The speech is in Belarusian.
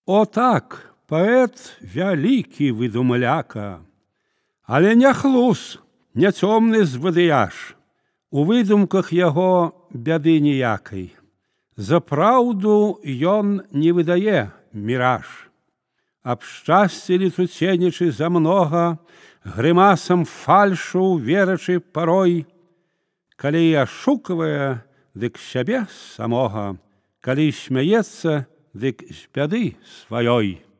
О так, паэт вялікі выдумляка, але не хлус, не цёмны звадыяж. У выдумках яго бяды ніякай. За праўду ён не выдае міраж. Аб шчасці летуценнічы замнога, грымасам фальшу верачы парой, калі ашуквае, дык сябе самога, калі смяецца, дык з бяды сваёй.